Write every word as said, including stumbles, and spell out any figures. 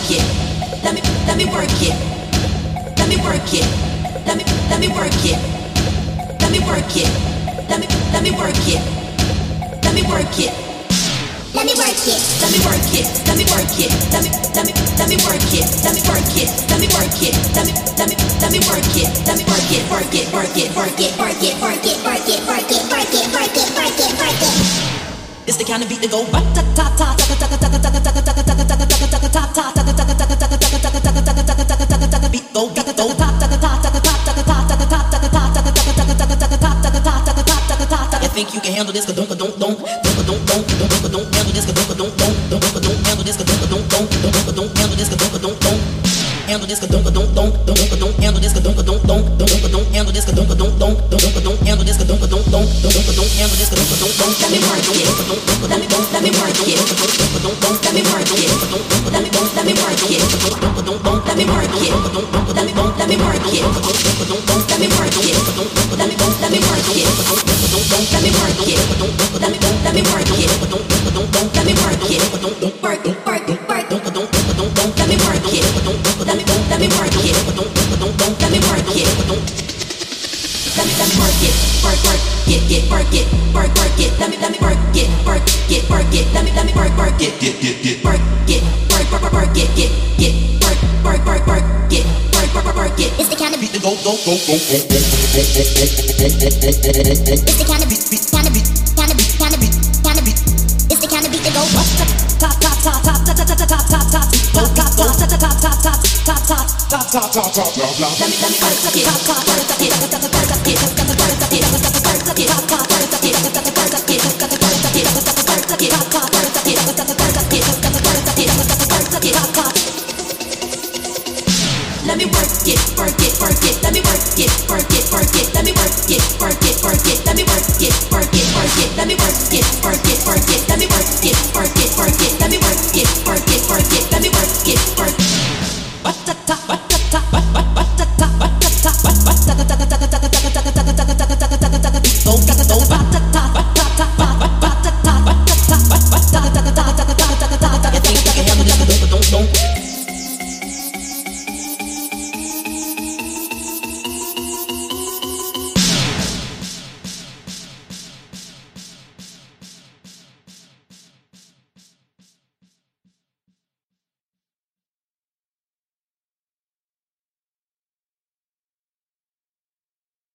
it. Let me let me work it. Let me work it. Let me let me work it. Let me work it. Let me let me work it. Let me work it. Let me work it. Let me work it. Let me work it. Let me let me let me work it. Let me work it. Let me work it. Let me let me let me work it. Let me work it. Work it. Work it. Work it. Work it. Work it. Work it. Work it. Work it. Work it. Work it. Work it. It's the kind of beat that go ta ta ta ta ta ta ta ta ta ta ta ta ta ta ta beat go ta ta ta ta ta ta ta ta. You think you can handle this? Don't don't don't don't don't don't don't don't handle this. Don't don't don't don't don't handle this. Don't don't don't don't don't handle this. Don't don't don't handle this. Don't don't don't don't don't handle this. Don't don't don't don't handle this. Don't don't don't don't handle this. Don't don't don't don't handle this. Don't don't don't. Let me work it. Let me let me work it. Don't don't let me work it. Let me let me work it. Don't don't don't let me work it. Let me let me work it. Don't don't let me work it. Let me let me work it. Don't don't let me work it. Let me let me work it. Don't don't don't let me work it. Don't don't work it work it work. Don't don't don't don't let me work it. Don't let me let me work it. Don't don't don't let me work it. Don't let me let me work it. Work work get get work it. Work work it. Let me let me work it. Work get work it. Let me let me work work it. Get get get work get work work work get get get work work work work get work work work get. It's the kind of beat that go go go go go. It's the kind of beat beat kind of beat kind of beat kind of beat kind of beat. It's the kind of beat that go ta ta ta ta ta ta ta ta ta ta ta go ta ta ta ta ta ta ta ta ta ta ta ta ta. Let me let me work it. Ta ta ta ta ta ta ta ta ta ta ta ta ta. Let me work it, work it, work it. Let me